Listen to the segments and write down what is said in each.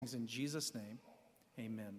In Jesus' name, amen.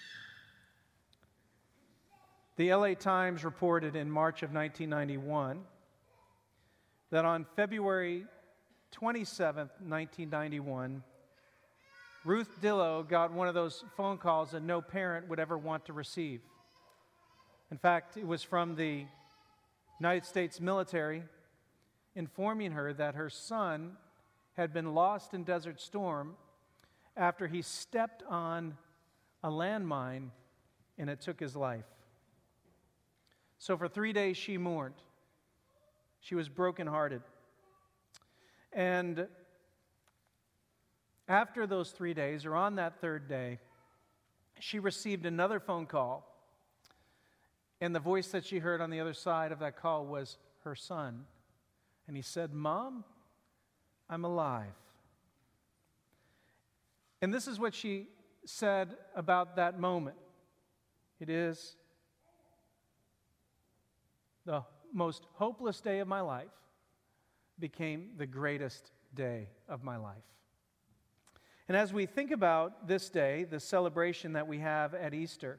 The LA Times reported in March of 1991 that on February 27th, 1991, Ruth Dillow got one of those phone calls that no parent would ever want to receive. In fact, it was from the United States military informing her that her son had been lost in Desert Storm after he stepped on a landmine and it took his life. So for 3 days she mourned. She was brokenhearted. And after those 3 days, or on that third day, she received another phone call. And the voice that she heard on the other side of that call was her son. And he said, "Mom, I'm alive." And this is what she said about that moment. It is the most hopeless day of my life became the greatest day of my life. And as we think about this day, the celebration that we have at Easter,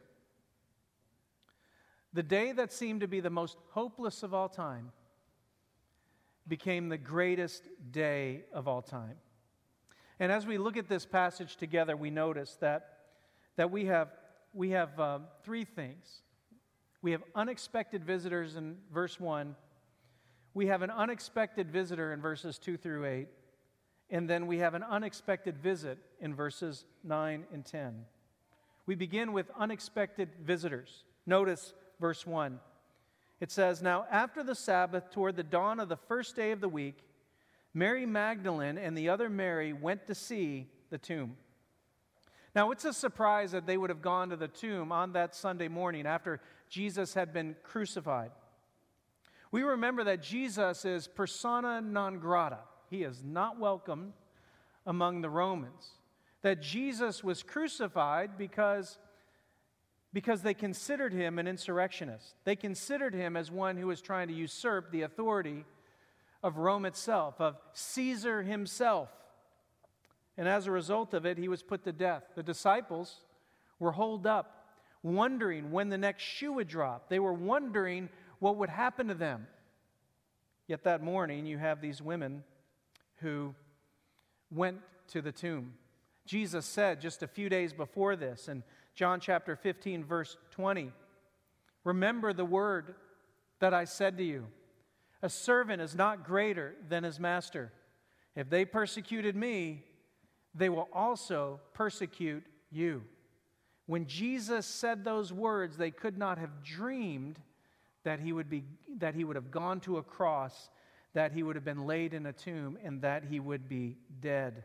the day that seemed to be the most hopeless of all time became the greatest day of all time. And as we look at this passage together, we notice that we have three things. We have unexpected visitors in verse 1. We have an unexpected visitor in verses 2 through 8. And then we have an unexpected visit in verses 9 and 10. We begin with unexpected visitors. Notice verse 1. It says, "Now after the Sabbath, toward the dawn of the first day of the week, Mary Magdalene and the other Mary went to see the tomb." Now, it's a surprise that they would have gone to the tomb on that Sunday morning after Jesus had been crucified. We remember that Jesus is persona non grata. He is not welcome among the Romans. That Jesus was crucified because they considered him an insurrectionist. They considered him as one who was trying to usurp the authority of Rome itself, of Caesar himself. And as a result of it, he was put to death. The disciples were holed up, wondering when the next shoe would drop. They were wondering what would happen to them. Yet that morning, you have these women who went to the tomb. Jesus said just a few days before this, in John chapter 15, verse 20, "Remember the word that I said to you. A servant is not greater than his master. If they persecuted me, they will also persecute you." When Jesus said those words, they could not have dreamed that he would have gone to a cross, that he would have been laid in a tomb, and that he would be dead.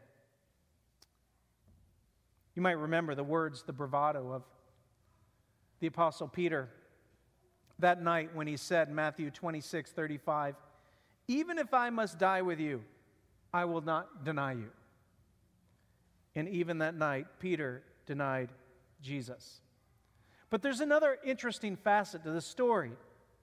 You might remember the words, the bravado of the Apostle Peter that night when he said in Matthew 26:35, "Even if I must die with you, I will not deny you." And even that night, Peter denied Jesus. But there's another interesting facet to the story.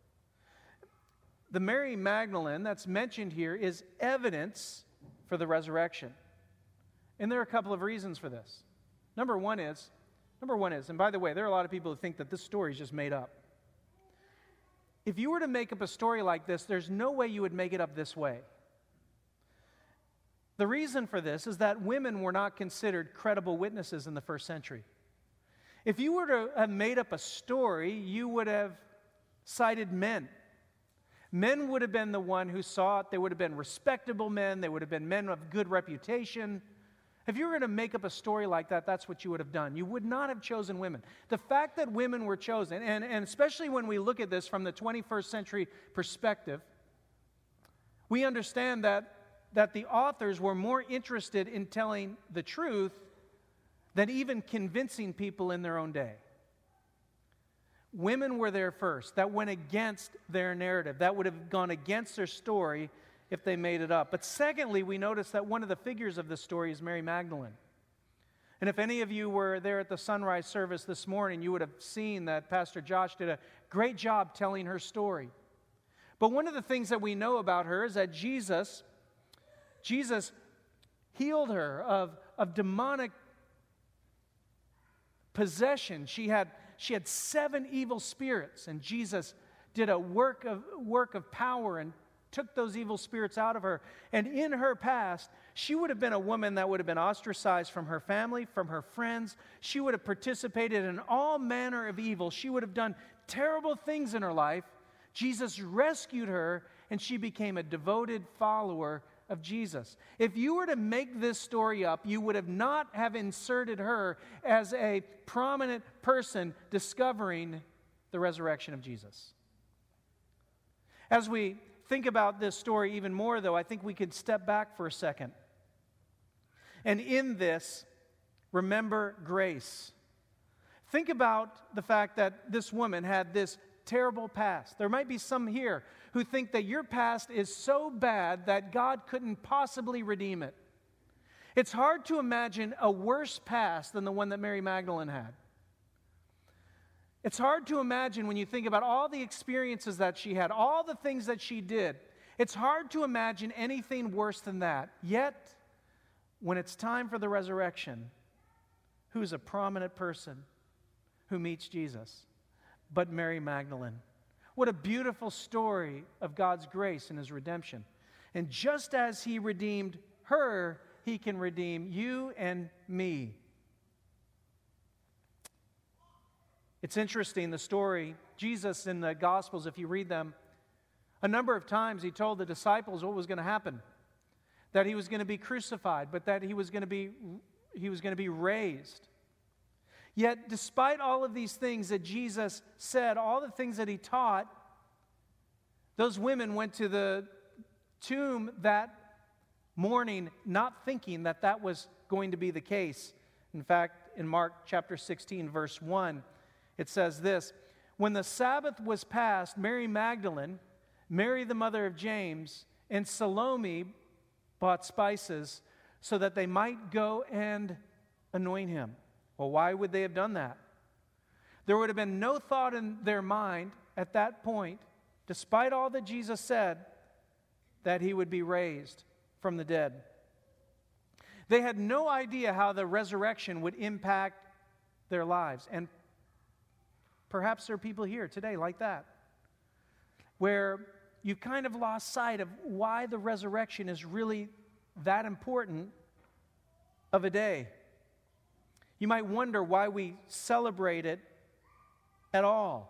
The Mary Magdalene that's mentioned here is evidence for the resurrection. And there are a couple of reasons for this. Number one is, and by the way, there are a lot of people who think that this story is just made up. If you were to make up a story like this, there's no way you would make it up this way. The reason for this is that women were not considered credible witnesses in the first century. If you were to have made up a story, you would have cited men. Men would have been the one who saw it. They would have been respectable men. They would have been men of good reputation. If you were going to make up a story like that, that's what you would have done. You would not have chosen women. The fact that women were chosen, and especially when we look at this from the 21st century perspective, we understand that the authors were more interested in telling the truth than even convincing people in their own day. Women were there first. That went against their narrative. That would have gone against their story if they made it up. But secondly, we notice that one of the figures of this story is Mary Magdalene. And if any of you were there at the sunrise service this morning, you would have seen that Pastor Josh did a great job telling her story. But one of the things that we know about her is that Jesus healed her of demonic possession. She had 7 evil spirits, and Jesus did a work of power and took those evil spirits out of her. And in her past, she would have been a woman that would have been ostracized from her family, from her friends. She would have participated in all manner of evil. She would have done terrible things in her life. Jesus rescued her, and she became a devoted follower of Jesus. If you were to make this story up, you would have not have inserted her as a prominent person discovering the resurrection of Jesus. As we think about this story even more, though, I think we could step back for a second. And in this, remember grace. Think about the fact that this woman had this terrible past. There might be some here who think that your past is so bad that God couldn't possibly redeem it. It's hard to imagine a worse past than the one that Mary Magdalene had. It's hard to imagine when you think about all the experiences that she had, all the things that she did. It's hard to imagine anything worse than that. Yet, when it's time for the resurrection, who's a prominent person who meets Jesus but Mary Magdalene? What a beautiful story of God's grace and His redemption. And just as He redeemed her, He can redeem you and me. It's interesting, the story, Jesus in the Gospels, if you read them, a number of times He told the disciples what was going to happen. That He was going to be crucified, but that He was going to be raised. Yet, despite all of these things that Jesus said, all the things that He taught, those women went to the tomb that morning not thinking that that was going to be the case. In fact, in Mark chapter 16, verse 1, it says this: "When the Sabbath was past, Mary Magdalene, Mary the mother of James, and Salome bought spices so that they might go and anoint Him." Well, why would they have done that? There would have been no thought in their mind at that point, despite all that Jesus said, that He would be raised from the dead. They had no idea how the resurrection would impact their lives. And perhaps there are people here today like that, where you've kind of lost sight of why the resurrection is really that important of a day. You might wonder why we celebrate it at all.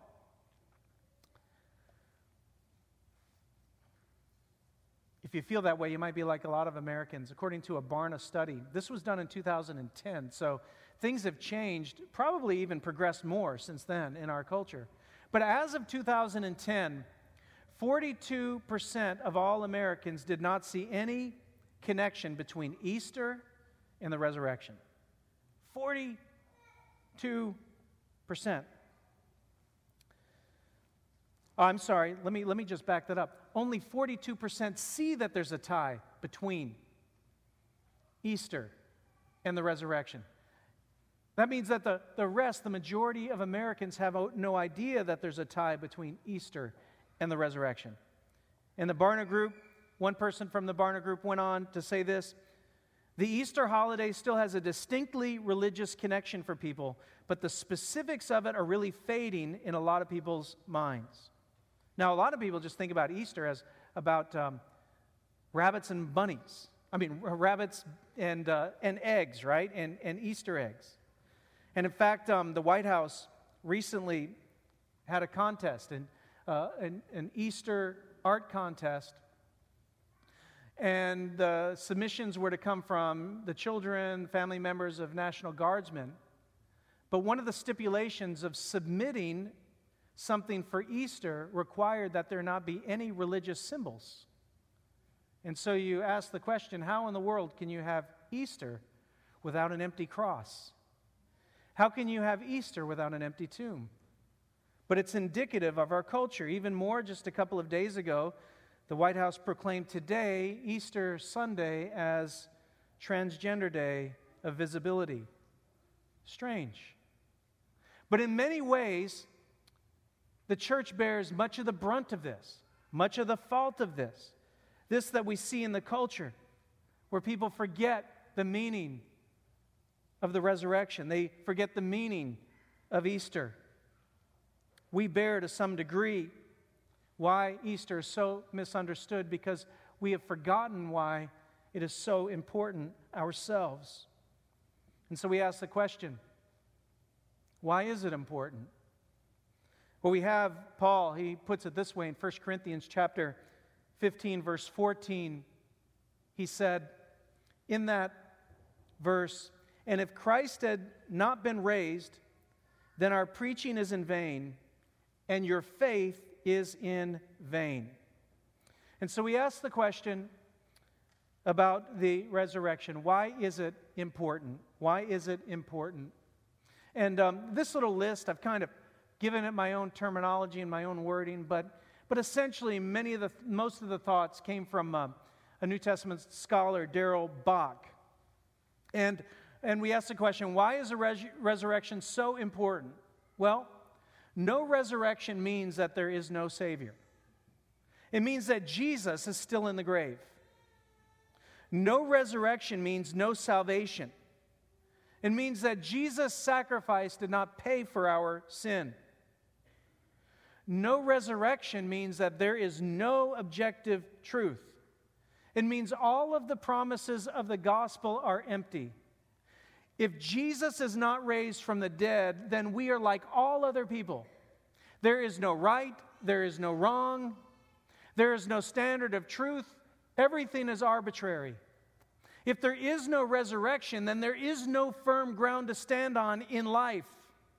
If you feel that way, you might be like a lot of Americans. According to a Barna study, this was done in 2010, so things have changed, probably even progressed more since then in our culture. But as of 2010, 42% of all Americans did not see any connection between Easter and the resurrection. 42%. Oh, I'm sorry, let me just back that up. Only 42% see that there's a tie between Easter and the resurrection. That means that the rest, the majority of Americans have no idea that there's a tie between Easter and the resurrection. In the Barna Group, one person from the Barna Group went on to say this: "The Easter holiday still has a distinctly religious connection for people, but the specifics of it are really fading in a lot of people's minds." Now, a lot of people just think about Easter as about rabbits and bunnies. I mean, rabbits and eggs, right? And Easter eggs. And in fact, the White House recently had a contest, an Easter art contest. And the submissions were to come from the children, family members of National Guardsmen. But one of the stipulations of submitting something for Easter required that there not be any religious symbols. And so you ask the question, how in the world can you have Easter without an empty cross? How can you have Easter without an empty tomb? But it's indicative of our culture. Even more, just a couple of days ago, the White House proclaimed today, Easter Sunday, as Transgender Day of Visibility. Strange. But in many ways, the church bears much of the brunt of this, much of the fault of this. This that we see in the culture, where people forget the meaning of the resurrection. They forget the meaning of Easter. We bear to some degree why Easter is so misunderstood because we have forgotten why it is so important ourselves. And so we ask the question, why is it important? Well, we have Paul, he puts it this way in 1 Corinthians chapter 15, verse 14. He said in that verse, "And if Christ had not been raised, then our preaching is in vain, and your faith is in vain." And so we ask the question about the resurrection. Why is it important? Why is it important? And this little list, I've kind of given it my own terminology and my own wording, but essentially most of the thoughts came from a New Testament scholar, Darrell Bock. And we asked the question, why is the resurrection so important? Well, no resurrection means that there is no Savior. It means that Jesus is still in the grave. No resurrection means no salvation. It means that Jesus' sacrifice did not pay for our sin. No resurrection means that there is no objective truth. It means all of the promises of the gospel are empty. If Jesus is not raised from the dead, then we are like all other people. There is no right, there is no wrong, there is no standard of truth. Everything is arbitrary. If there is no resurrection, then there is no firm ground to stand on in life.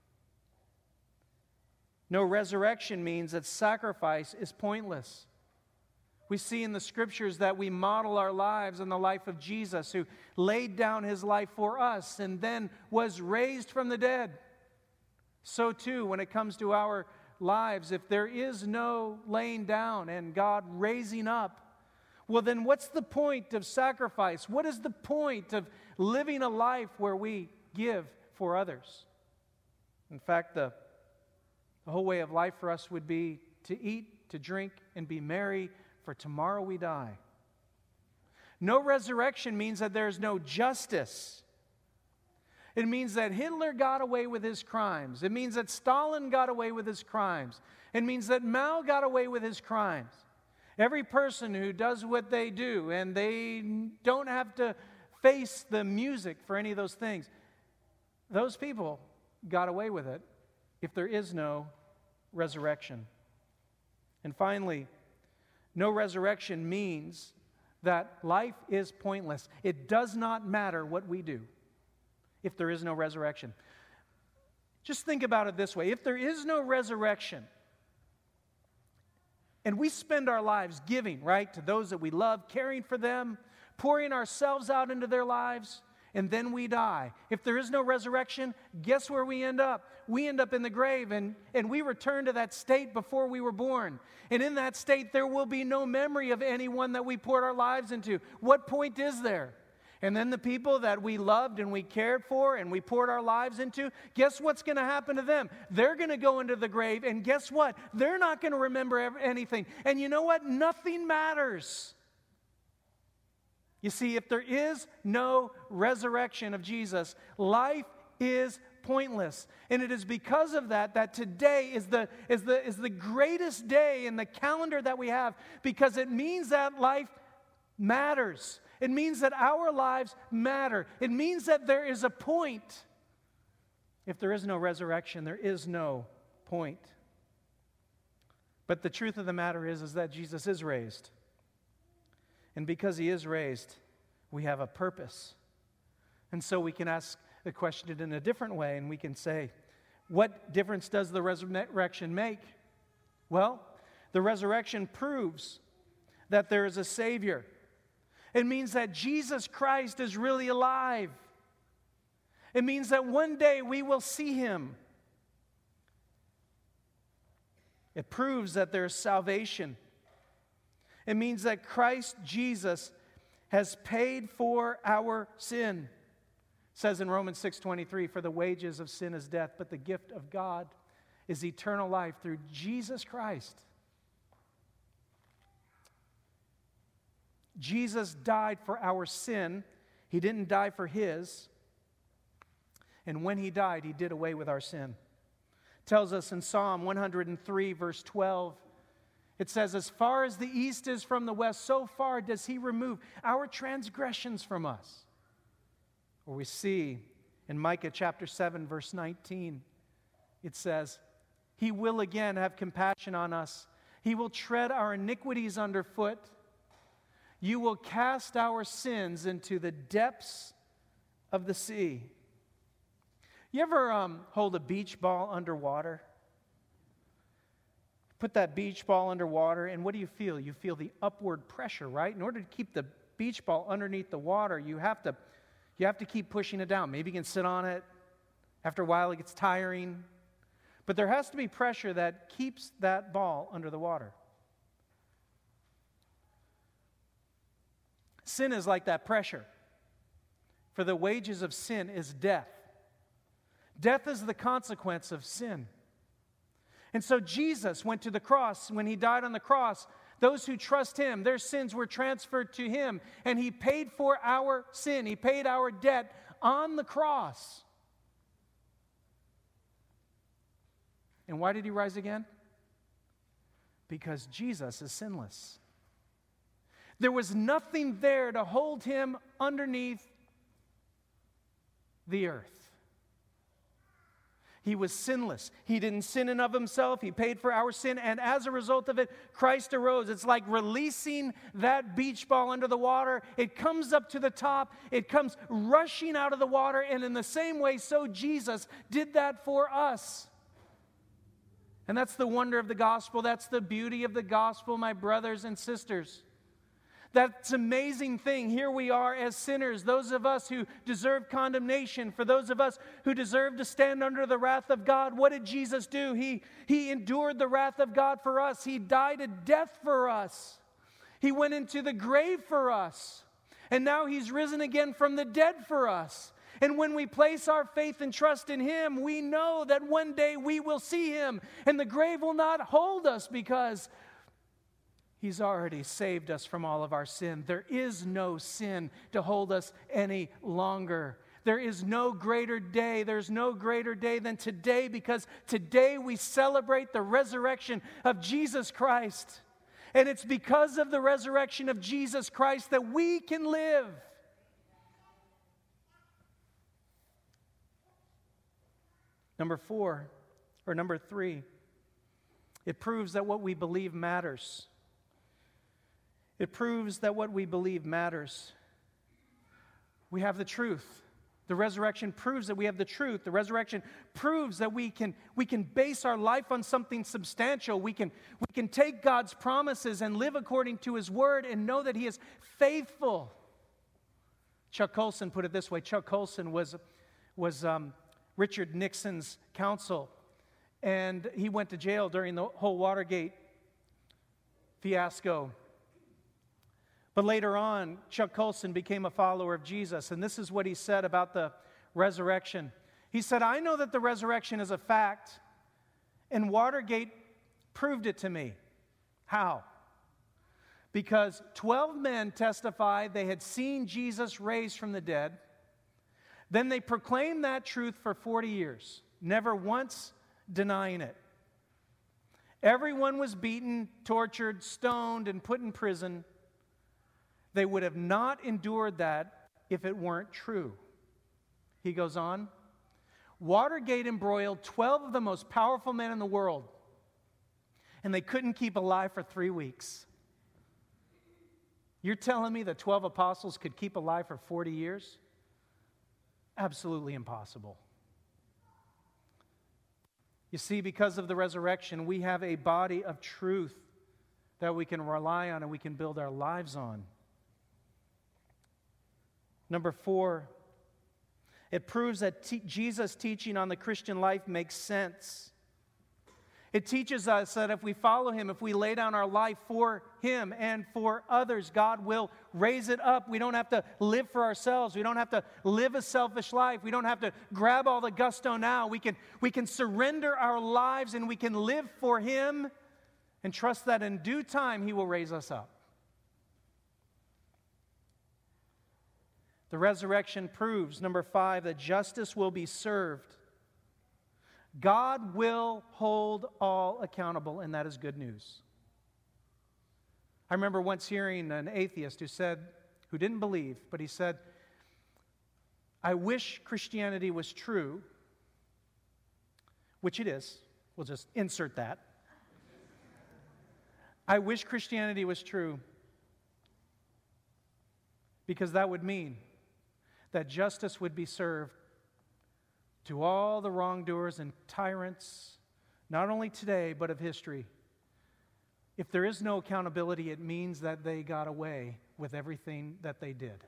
No resurrection means that sacrifice is pointless. We see in the Scriptures that we model our lives on the life of Jesus, who laid down his life for us and then was raised from the dead. So too, when it comes to our lives, if there is no laying down and God raising up, well then what's the point of sacrifice? What is the point of living a life where we give for others? In fact, the whole way of life for us would be to eat, to drink, and be merry, for tomorrow we die. No resurrection means that there is no justice. It means that Hitler got away with his crimes. It means that Stalin got away with his crimes. It means that Mao got away with his crimes. Every person who does what they do, and they don't have to face the music for any of those things, those people got away with it if there is no resurrection. And finally, no resurrection means that life is pointless. It does not matter what we do if there is no resurrection. Just think about it this way. If there is no resurrection, and we spend our lives giving, right, to those that we love, caring for them, pouring ourselves out into their lives, and then we die. If there is no resurrection, guess where we end up? We end up in the grave, and we return to that state before we were born. And in that state, there will be no memory of anyone that we poured our lives into. What point is there? And then the people that we loved and we cared for and we poured our lives into, guess what's going to happen to them? They're going to go into the grave, and guess what? They're not going to remember anything. And you know what? Nothing matters. You see, if there is no resurrection of Jesus, life is pointless. And it is because of that today is the greatest day in the calendar that we have, because it means that life matters. It means that our lives matter. It means that there is a point. If there is no resurrection, there is no point. But the truth of the matter is that Jesus is raised. And because he is raised, we have a purpose. And so we can ask the question in a different way, and we can say, what difference does the resurrection make? Well, the resurrection proves that there is a Savior. It means that Jesus Christ is really alive. It means that one day we will see him. It proves that there is salvation. It means that Christ Jesus has paid for our sin. It says in Romans 6:23, "For the wages of sin is death, but the gift of God is eternal life through Jesus Christ." Jesus died for our sin. He didn't die for his. And when he died, he did away with our sin. It tells us in Psalm 103, verse 12, it says, as far as the east is from the west, so far does he remove our transgressions from us. Or we see in Micah chapter 7, verse 19, it says, he will again have compassion on us. He will tread our iniquities underfoot. You will cast our sins into the depths of the sea. You ever hold a beach ball underwater? Put that beach ball underwater, and what do you feel? You feel the upward pressure, right? In order to keep the beach ball underneath the water, you have to keep pushing it down. Maybe you can sit on it. After a while, it gets tiring. But there has to be pressure that keeps that ball under the water. Sin is like that pressure. For the wages of sin is death. Death is the consequence of sin. And so Jesus went to the cross. When he died on the cross, those who trust him, their sins were transferred to him. And he paid for our sin. He paid our debt on the cross. And why did he rise again? Because Jesus is sinless. There was nothing there to hold him underneath the earth. He was sinless. He didn't sin in of himself. He paid for our sin. And as a result of it, Christ arose. It's like releasing that beach ball under the water. It comes up to the top. It comes rushing out of the water. And in the same way, so Jesus did that for us. And that's the wonder of the gospel. That's the beauty of the gospel, my brothers and sisters. That's an amazing thing. Here we are as sinners, those of us who deserve condemnation, for those of us who deserve to stand under the wrath of God. What did Jesus do? He endured the wrath of God for us. He died a death for us. He went into the grave for us. And now he's risen again from the dead for us. And when we place our faith and trust in him, we know that one day we will see him. And the grave will not hold us because he's already saved us from all of our sin. There is no sin to hold us any longer. There is no greater day. There's no greater day than today, because today we celebrate the resurrection of Jesus Christ. And it's because of the resurrection of Jesus Christ that we can live. Number 3, it proves that what we believe matters. It proves that what we believe matters. We have the truth. The resurrection proves that we have the truth. The resurrection proves that we can base our life on something substantial. We can take God's promises and live according to his word and know that he is faithful. Chuck Colson put it this way. Chuck Colson was Richard Nixon's counsel, and he went to jail during the whole Watergate fiasco. But later on, Chuck Colson became a follower of Jesus, and this is what he said about the resurrection. He said, I know that the resurrection is a fact, and Watergate proved it to me. How? Because 12 men testified they had seen Jesus raised from the dead. Then they proclaimed that truth for 40 years, never once denying it. Everyone was beaten, tortured, stoned, and put in prison. They would have not endured that if it weren't true. He goes on, Watergate embroiled 12 of the most powerful men in the world, and they couldn't keep alive for 3 weeks. You're telling me the 12 apostles could keep alive for 40 years? Absolutely impossible. You see, because of the resurrection, we have a body of truth that we can rely on and we can build our lives on. Number 4, it proves that Jesus' teaching on the Christian life makes sense. It teaches us that if we follow him, if we lay down our life for him and for others, God will raise it up. We don't have to live for ourselves. We don't have to live a selfish life. We don't have to grab all the gusto now. We can surrender our lives and we can live for him and trust that in due time he will raise us up. The resurrection proves, number 5, that justice will be served. God will hold all accountable, and that is good news. I remember once hearing an atheist who didn't believe, but he said, I wish Christianity was true, which it is. We'll just insert that. I wish Christianity was true because that would mean that justice would be served to all the wrongdoers and tyrants, not only today, but of history. If there is no accountability, it means that they got away with everything that they did.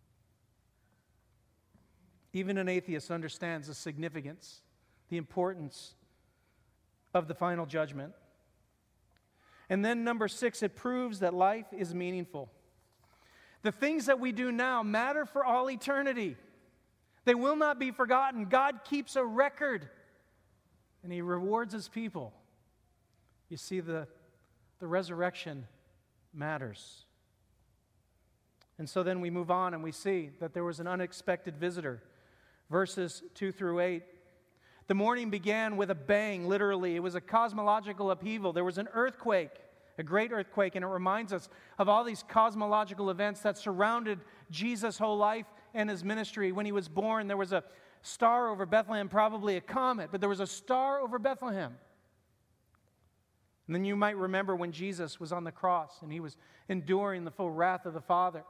Even an atheist understands the significance, the importance of the final judgment. And then number 6, it proves that life is meaningful. The things that we do now matter for all eternity. They will not be forgotten. God keeps a record, and He rewards His people. You see, the resurrection matters. And so then we move on and we see that there was an unexpected visitor. Verses 2 through 8. The morning began with a bang, literally. It was a cosmological upheaval. There was an earthquake, a great earthquake, and it reminds us of all these cosmological events that surrounded Jesus' whole life and His ministry. When He was born, there was a star over Bethlehem, probably a comet, but there was a star over Bethlehem. And then you might remember when Jesus was on the cross and He was enduring the full wrath of the Father.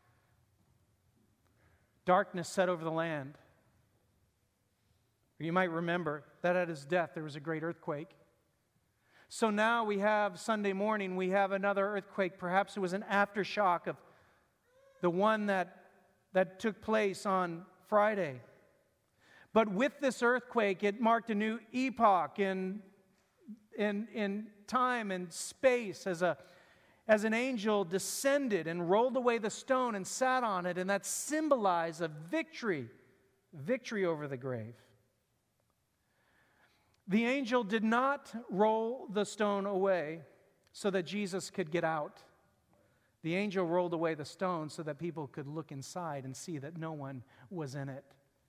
Darkness set over the land. Or you might remember that at His death there was a great earthquake. So now we have Sunday morning, we have another earthquake. Perhaps it was an aftershock of the one that took place on Friday. But with this earthquake, it marked a new epoch in time and space as an angel descended and rolled away the stone and sat on it, and that symbolized a victory over the grave. The angel did not roll the stone away so that Jesus could get out. The angel rolled away the stone so that people could look inside and see that no one was in it.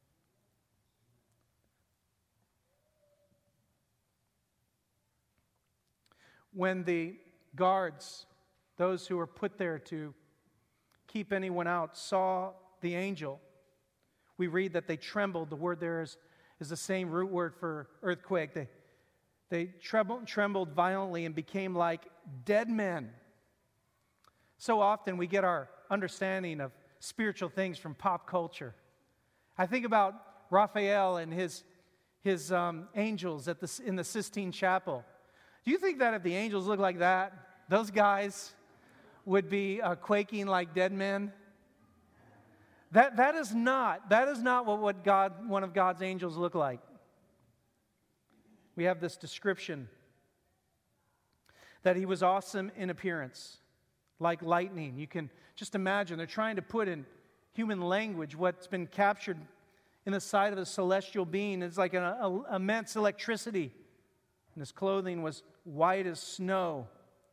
When the guards, those who were put there to keep anyone out, saw the angel, we read that they trembled. The word there is the same root word for earthquake. They trembled violently and became like dead men. So often we get our understanding of spiritual things from pop culture. I think about Raphael and his angels in the Sistine Chapel. Do you think that if the angels looked like that, those guys would be quaking like dead men? That is not what one of God's angels look like. We have this description that He was awesome in appearance, like lightning. You can just imagine, they're trying to put in human language what's been captured in the sight of a celestial being. It's like an immense electricity. And His clothing was white as snow.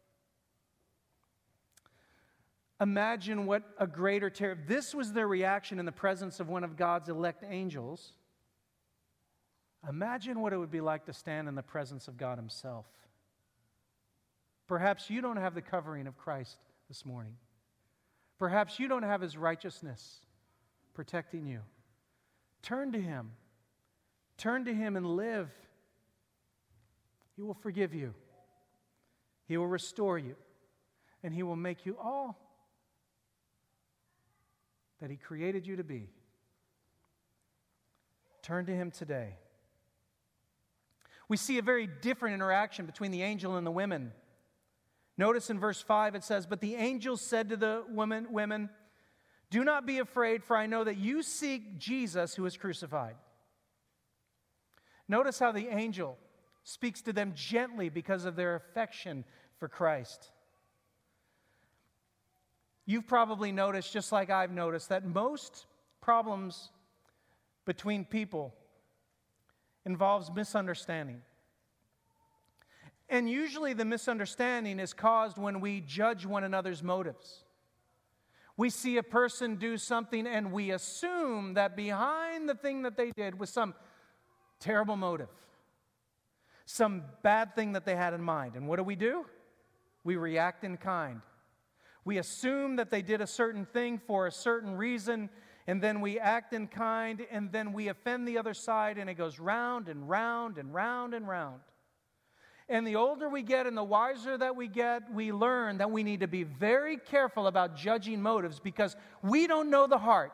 Imagine what a greater terror. This was their reaction in the presence of one of God's elect angels. Imagine what it would be like to stand in the presence of God Himself. Perhaps you don't have the covering of Christ this morning. Perhaps you don't have His righteousness protecting you. Turn to Him. Turn to Him and live. He will forgive you. He will restore you. And He will make you all that He created you to be. Turn to Him today. We see a very different interaction between the angel and the women. Notice in verse 5 it says, "But the angel said to the women, 'Do not be afraid, for I know that you seek Jesus who was crucified.'" Notice how the angel speaks to them gently because of their affection for Christ. You've probably noticed, just like I've noticed, that most problems between people involves misunderstanding. And usually the misunderstanding is caused when we judge one another's motives. We see a person do something and we assume that behind the thing that they did was some terrible motive, some bad thing that they had in mind. And what do? We react in kind. We assume that they did a certain thing for a certain reason, and then we act in kind, and then we offend the other side, and it goes round and round and round and round. And the older we get and the wiser that we get, we learn that we need to be very careful about judging motives because we don't know the heart.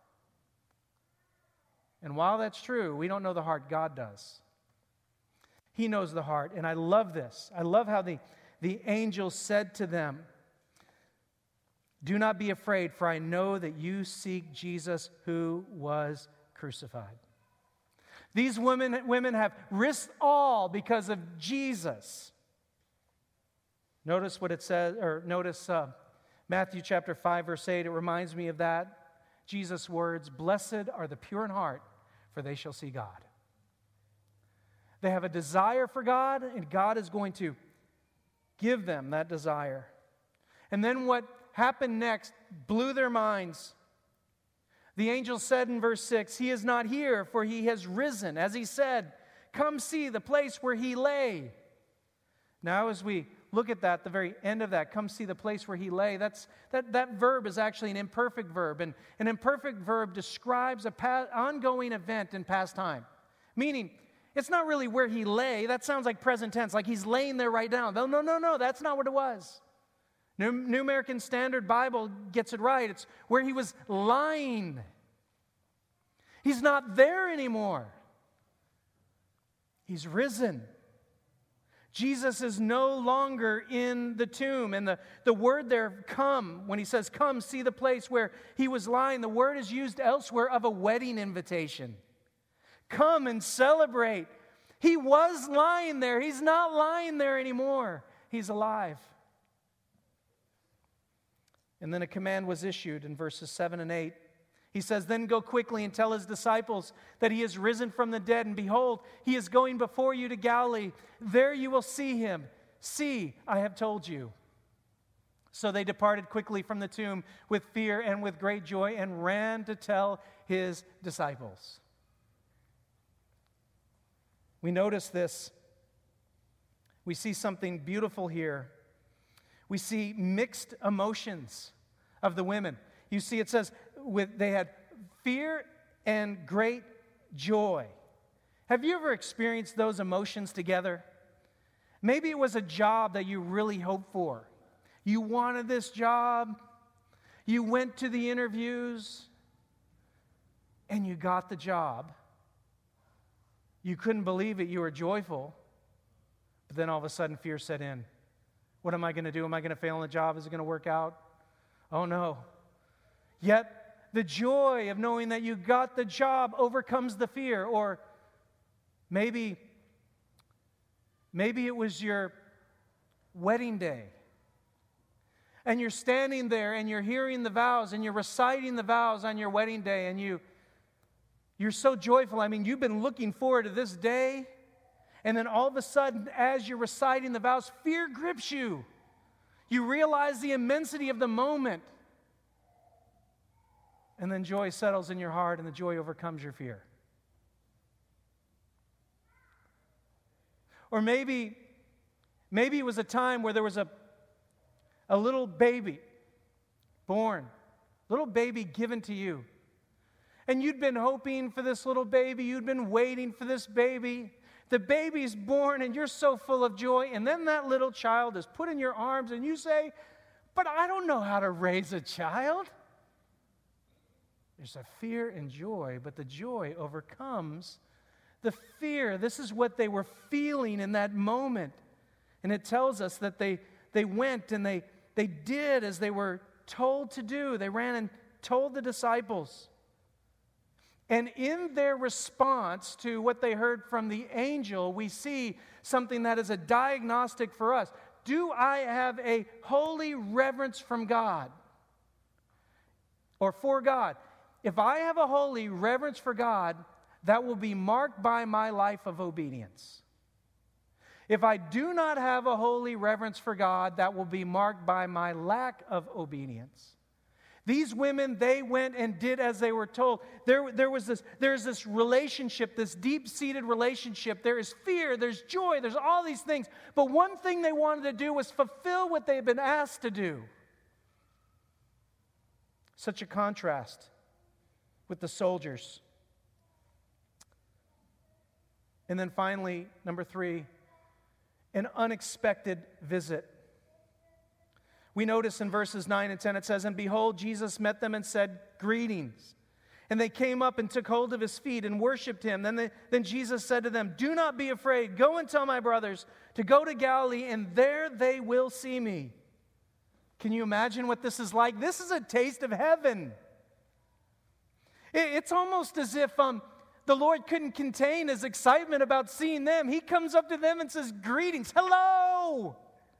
And while that's true, we don't know the heart. God does. He knows the heart. And I love this. I love how the angel said to them, "Do not be afraid, for I know that you seek Jesus who was crucified." These women have risked all because of Jesus. Notice what it says, or notice Matthew chapter 5, verse 8. It reminds me of that. Jesus' words, "Blessed are the pure in heart, for they shall see God." They have a desire for God, and God is going to give them that desire. And then what happened next blew their minds. The angel said in verse 6, "He is not here, for he has risen. As he said, come see the place where he lay." Now as we look at that, the very end of that, come see the place where he lay, that verb is actually an imperfect verb. And an imperfect verb describes an ongoing event in past time. Meaning, it's not really where he lay. That sounds like present tense, like he's laying there right now. No, that's not what it was. New American Standard Bible gets it right. It's where he was lying. He's not there anymore. He's risen. Jesus is no longer in the tomb. And the word there, come, when he says, come, see the place where he was lying, the word is used elsewhere of a wedding invitation. Come and celebrate. He was lying there. He's not lying there anymore. He's alive. And then a command was issued in verses 7 and 8. He says, "Then go quickly and tell his disciples that he is risen from the dead. And behold, he is going before you to Galilee. There you will see him. See, I have told you." So they departed quickly from the tomb with fear and with great joy and ran to tell his disciples. We notice this. We see something beautiful here. We see mixed emotions of the women. You see, it says they had fear and great joy. Have you ever experienced those emotions together? Maybe it was a job that you really hoped for. You wanted this job. You went to the interviews, and you got the job. You couldn't believe it. You were joyful. But then all of a sudden, fear set in. What am I going to do? Am I going to fail in the job? Is it going to work out? Oh, no. Yet the joy of knowing that you got the job overcomes the fear. Or maybe it was your wedding day. And you're standing there and you're hearing the vows and you're reciting the vows on your wedding day. And you're so joyful. I mean, you've been looking forward to this day. And then all of a sudden, as you're reciting the vows, fear grips you. You realize the immensity of the moment. And then joy settles in your heart, and the joy overcomes your fear. Or maybe it was a time where there was a little baby born, little baby given to you. And you'd been hoping for this little baby. You'd been waiting for this baby. The baby's born and you're so full of joy, and then that little child is put in your arms and you say, "But I don't know how to raise a child." There's a fear and joy, but the joy overcomes the fear. This is what they were feeling in that moment. And it tells us that they went and they did as they were told to do. They ran and told the disciples. And in their response to what they heard from the angel, we see something that is a diagnostic for us. Do I have a holy reverence from God? Or for God? If I have a holy reverence for God, that will be marked by my life of obedience. If I do not have a holy reverence for God, that will be marked by my lack of obedience. These women, they went and did as they were told. There's this relationship, this deep-seated relationship. There is fear, there's joy, there's all these things. But one thing they wanted to do was fulfill what they had been asked to do. Such a contrast with the soldiers. And then finally, number 3, an unexpected visit. We notice in verses 9 and 10, it says, "And behold, Jesus met them and said, 'Greetings.' And they came up and took hold of his feet and worshipped him. Then Jesus said to them, 'Do not be afraid. Go and tell my brothers to go to Galilee, and there they will see me.'" Can you imagine what this is like? This is a taste of heaven. It's almost as if the Lord couldn't contain his excitement about seeing them. He comes up to them and says, "Greetings, hello."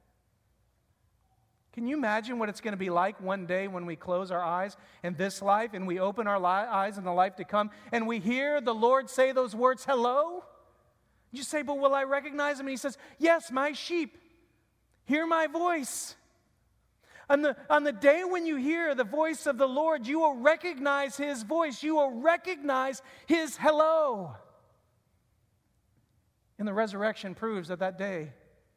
Can you imagine what it's going to be like one day when we close our eyes in this life and we open our eyes in the life to come and we hear the Lord say those words, "Hello"? You say, "But will I recognize him?" And he says, "Yes, my sheep, hear my voice." On the day when you hear the voice of the Lord, you will recognize his voice. You will recognize his hello. And the resurrection proves that that day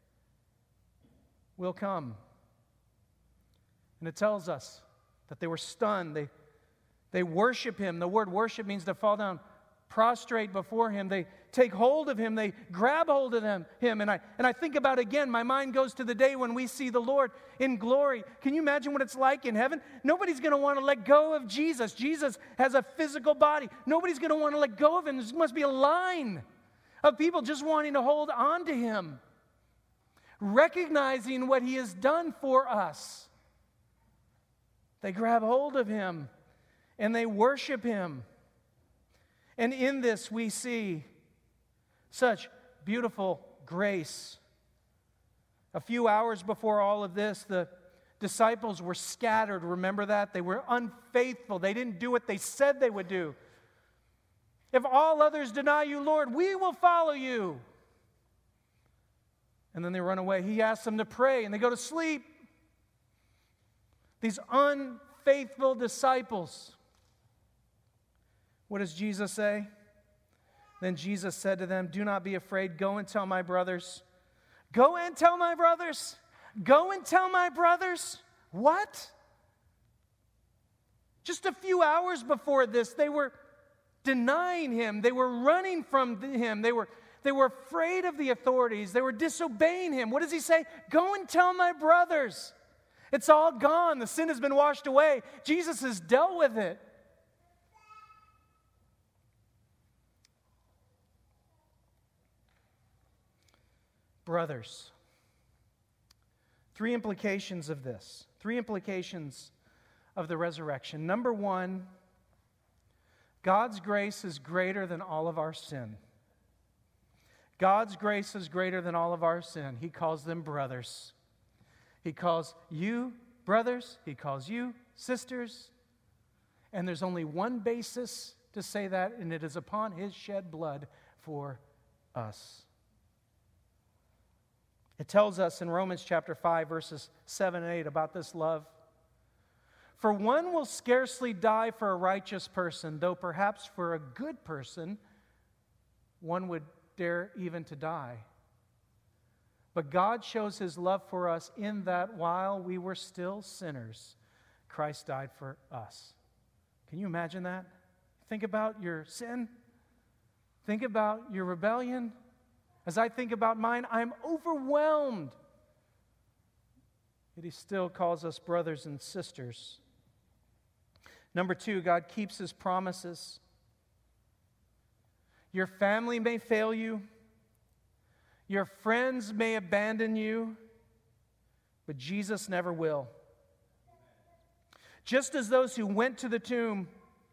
will come. And it tells us that they were stunned. They worship him. The word worship means to fall down prostrate before him. They take hold of him. They grab hold of him. And I think about, again, my mind goes to the day when we see the Lord in glory. Can you imagine what it's like in heaven? Nobody's going to want to let go of Jesus. Jesus has a physical body. Nobody's going to want to let go of him. There must be a line of people just wanting to hold on to him, recognizing what he has done for us. They grab hold of him and they worship him. And in this we see such beautiful grace. A few hours before all of this, the disciples were scattered. Remember that? They were unfaithful. They didn't do what they said they would do. "If all others deny you, Lord, we will follow you." And then they run away. He asks them to pray and they go to sleep. These unfaithful disciples. What does Jesus say? Then Jesus said to them, "Do not be afraid. Go and tell my brothers." Go and tell my brothers. Go and tell my brothers. What? Just a few hours before this, they were denying him. They were running from him. They were afraid of the authorities. They were disobeying him. What does he say? Go and tell my brothers. It's all gone. The sin has been washed away. Jesus has dealt with it. Brothers. 3 implications of this. 3 implications of the resurrection. Number 1, God's grace is greater than all of our sin. God's grace is greater than all of our sin. He calls them brothers. He calls you brothers. He calls you sisters. And there's only one basis to say that, and it is upon his shed blood for us. It tells us in Romans chapter 5, verses 7 and 8 about this love. "For one will scarcely die for a righteous person, though perhaps for a good person one would dare even to die. But God shows his love for us in that while we were still sinners, Christ died for us." Can you imagine that? Think about your sin. Think about your rebellion. As I think about mine, I'm overwhelmed. Yet he still calls us brothers and sisters. Number 2, God keeps his promises. Your family may fail you. Your friends may abandon you, but Jesus never will. Just as those who went to the tomb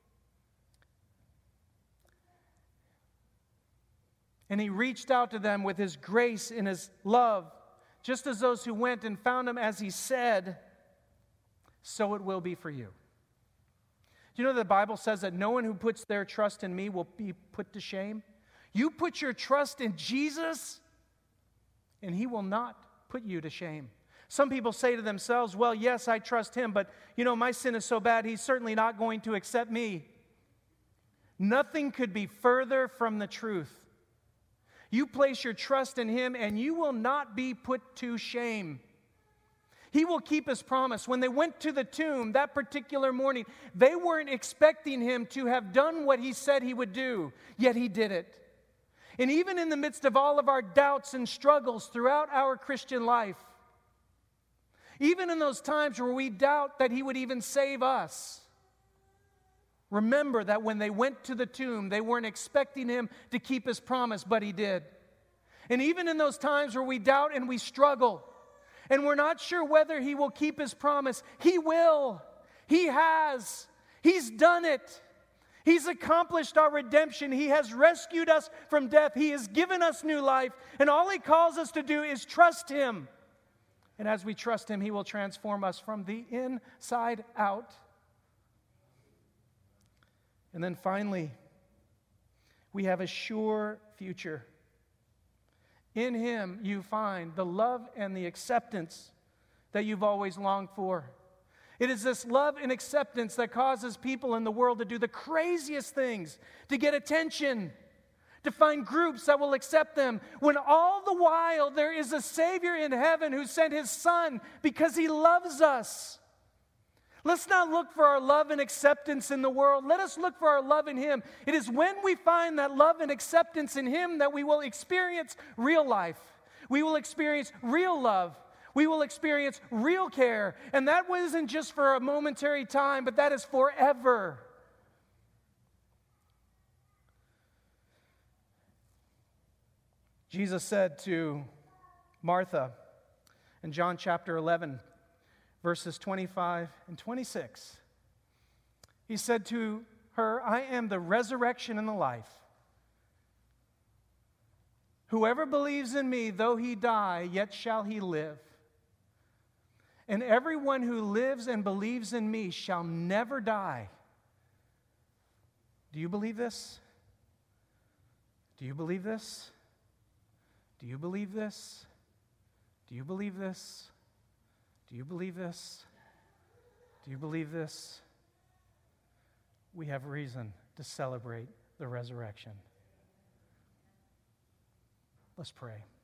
and he reached out to them with his grace and his love, just as those who went and found him as he said, so it will be for you. Do you know the Bible says that no one who puts their trust in me will be put to shame? You put your trust in Jesus, and he will not put you to shame. Some people say to themselves, well, yes, I trust him, but my sin is so bad, he's certainly not going to accept me. Nothing could be further from the truth. You place your trust in him and you will not be put to shame. He will keep his promise. When they went to the tomb that particular morning, they weren't expecting him to have done what he said he would do, yet he did it. And even in the midst of all of our doubts and struggles throughout our Christian life, even in those times where we doubt that he would even save us, remember that when they went to the tomb, they weren't expecting him to keep his promise, but he did. And even in those times where we doubt and we struggle, and we're not sure whether he will keep his promise, he will. He has. He's done it. He's accomplished our redemption. He has rescued us from death. He has given us new life. And all he calls us to do is trust him. And as we trust him, he will transform us from the inside out. And then finally, we have a sure future. In him you find the love and the acceptance that you've always longed for. It is this love and acceptance that causes people in the world to do the craziest things, to get attention, to find groups that will accept them, when all the while there is a Savior in heaven who sent his Son because he loves us. Let's not look for our love and acceptance in the world. Let us look for our love in him. It is when we find that love and acceptance in him that we will experience real life. We will experience real love. We will experience real care. And that isn't just for a momentary time, but that is forever. Jesus said to Martha in John chapter 11, verses 25 and 26, he said to her, I am the resurrection and the life. Whoever believes in me, though he die, yet shall he live. And everyone who lives and believes in me shall never die. Do you believe this? Do you believe this? Do you believe this? Do you believe this? Do you believe this? Do you believe this? We have reason to celebrate the resurrection. Let's pray.